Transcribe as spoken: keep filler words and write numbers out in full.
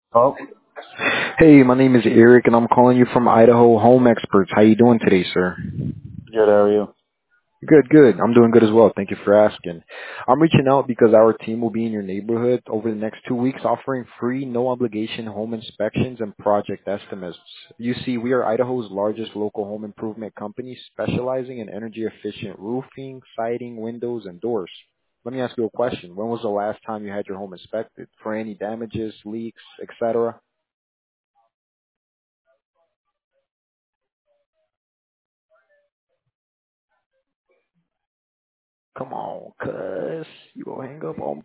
Oh, Hey, my name is Eric, and I'm calling you from Idaho Home Experts. How you doing today, sir? good. How are you? Good, good. I'm doing good as well. Thank you for asking. I'm reaching out because our team will be in your neighborhood over the next two weeks offering free, no obligation home inspections and project estimates. You see, we are Idaho's largest local home improvement company specializing in energy efficient roofing, siding, windows, and doors. Let me ask you a question. When was the last time you had your home inspected for any damages, leaks, et cetera? Come on, cuz. You gonna hang up on